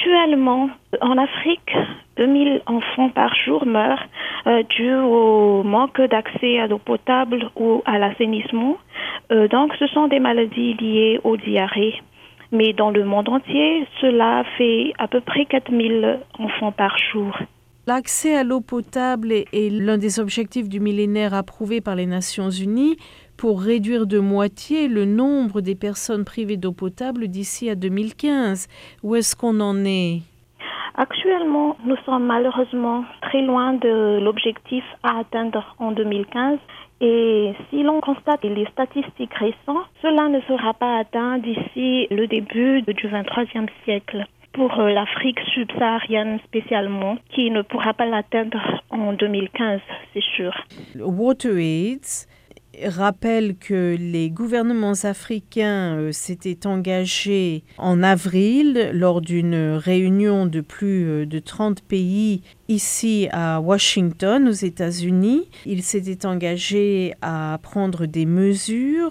Actuellement, en Afrique, 2000 enfants par jour meurent dû au manque d'accès à l'eau potable ou à l'assainissement. Donc, ce sont des maladies liées aux diarrhées. Mais dans le monde entier, cela fait à peu près 4000 enfants par jour. L'accès à l'eau potable est l'un des objectifs du millénaire approuvé par les Nations Unies pour réduire de moitié le nombre des personnes privées d'eau potable d'ici à 2015. Où est-ce qu'on en est? Actuellement, nous sommes malheureusement très loin de l'objectif à atteindre en 2015. Et si l'on constate les statistiques récentes, cela ne sera pas atteint d'ici le début du 23e siècle. Pour l'Afrique subsaharienne spécialement, qui ne pourra pas l'atteindre en 2015, c'est sûr. WaterAid rappelle que les gouvernements africains s'étaient engagés en avril lors d'une réunion de plus de 30 pays ici à Washington, aux États-Unis. Ils s'étaient engagés à prendre des mesures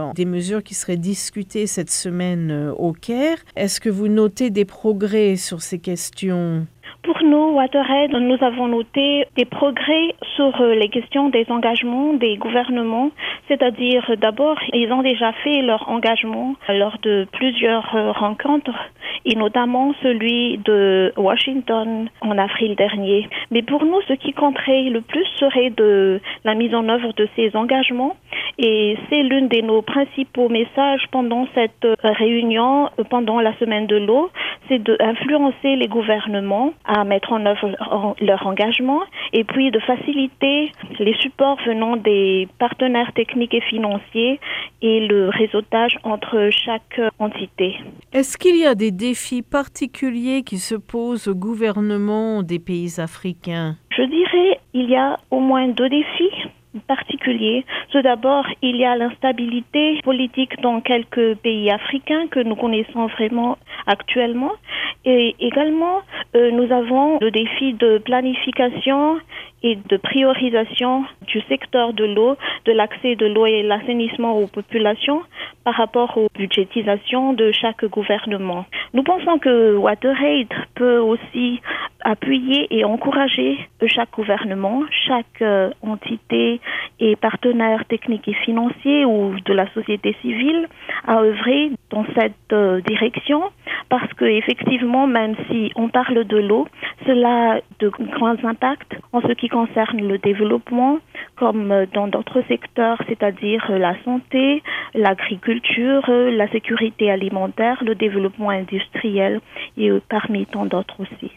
qui seraient discutées cette semaine au Caire. Est-ce que vous notez des progrès sur ces questions ? Pour nous, WaterAid, nous avons noté des progrès sur les questions des engagements des gouvernements, c'est-à-dire d'abord, ils ont déjà fait leur engagement lors de plusieurs rencontres, et notamment celui de Washington en avril dernier. Mais pour nous, ce qui compterait le plus serait de la mise en œuvre de ces engagements, et c'est l'une de nos principaux messages pendant cette réunion, pendant la semaine de l'eau, c'est d'influencer les gouvernements à mettre en œuvre leur engagement et puis de faciliter les supports venant des partenaires techniques et financiers et le réseautage entre chaque entité. Est-ce qu'il y a des défis particuliers qui se posent aux gouvernements des pays africains? Je dirais il y a au moins 2 défis particuliers. Tout d'abord, il y a l'instabilité politique dans quelques pays africains que nous connaissons vraiment actuellement. Et également, nous avons le défi de planification et de priorisation du secteur de l'eau, de l'accès de l'eau et l'assainissement aux populations par rapport aux budgétisations de chaque gouvernement. Nous pensons que WaterAid peut aussi appuyer et encourager chaque gouvernement, chaque entité et partenaire technique et financier ou de la société civile à œuvrer dans cette direction parce que effectivement, même si on parle de l'eau, cela a de grands impacts en ce qui concerne le développement, comme dans d'autres secteurs, c'est-à-dire la santé, l'agriculture, la sécurité alimentaire, le développement industriel et parmi tant d'autres aussi.